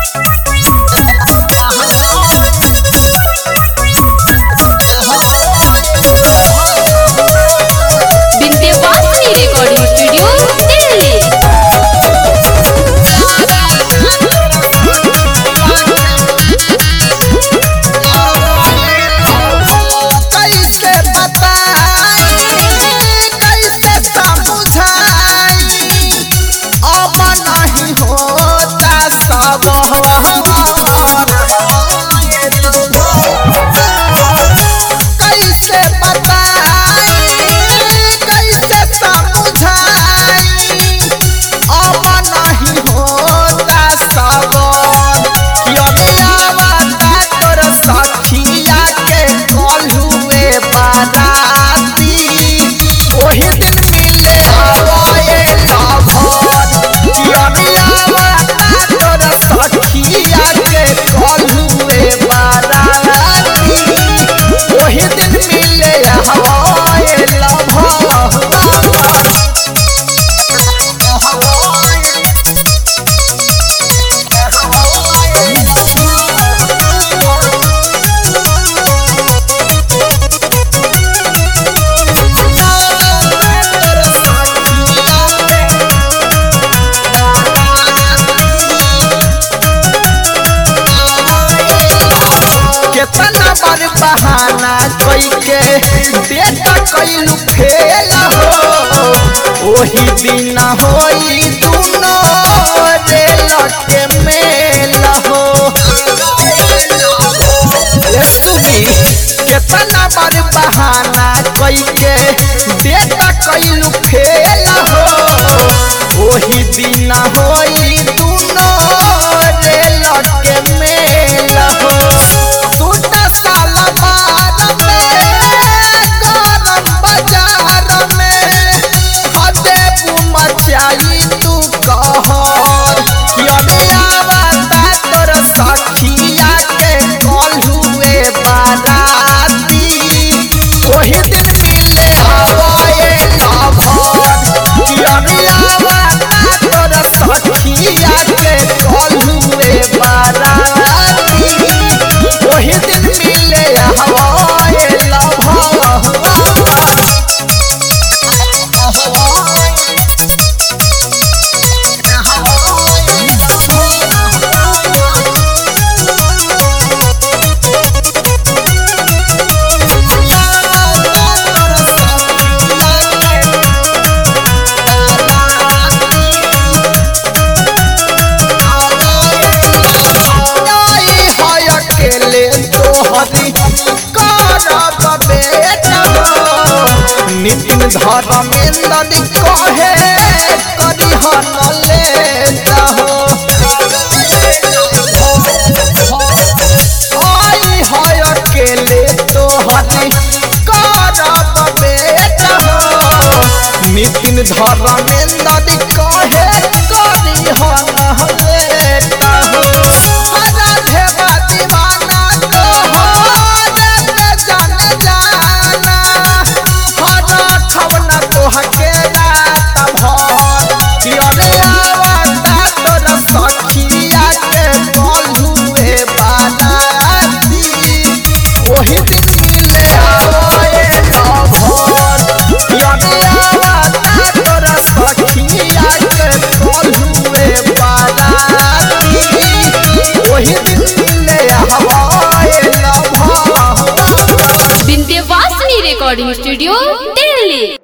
बहाना कोई के बेटा कैलू फेल हो ओही बिना होई दुनो रेल के मेल हो। केतना बार बहाना कोई के बेटा कैलू फेल हो ओही बिना होई दुनो रेल के मेल हो। नितिन धर्मेंद्र कहे करी लेता हो आई है अकेले तो हरी करब बेटा हो। नितिन धर्मेंद्र कहे करी लेता हो। Vindhyavasini recording studio Delhi.